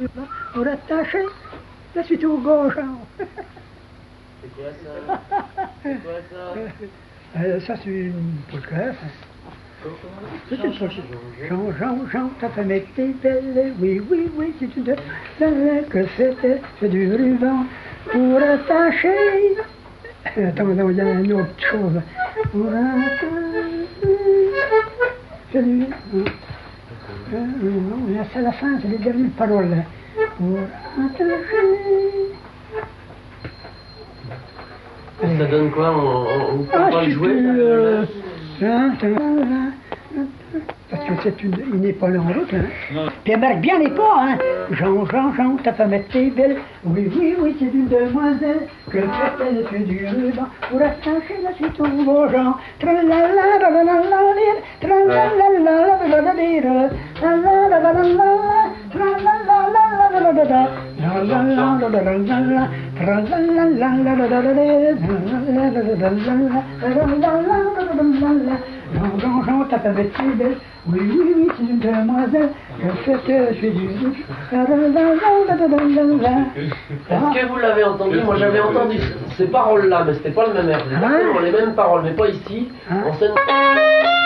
Pour attacher la suite au gauche. C'est quoi ça? C'est quoi ça? Ça, c'est une polka. C'est une polka. Jean, ta femme était belle. Oui, c'est une belle que c'est du ruban pour attacher. Attends, il y a une autre chose. Pour attacher. C'est du. C'est à la fin, c'est les dernières paroles. Pour attacher. Ça donne quoi? On peut pas le jouer? Parce que c'est une épaule en route. Hein. Puis elle marque bien les pas. Hein. Jean, ta femme était belle. Oui, c'est une demoiselle. Que fait-elle du ruban pour attacher la suite au beau Jean. Jean, ta femme était belle. Oui, c'est une demoiselle. Que fait-elle du Est-ce que vous l'avez entendu? Moi j'avais entendu ces paroles-là, mais c'était pas le même air. Exactement les mêmes paroles, mais pas ici. En scène...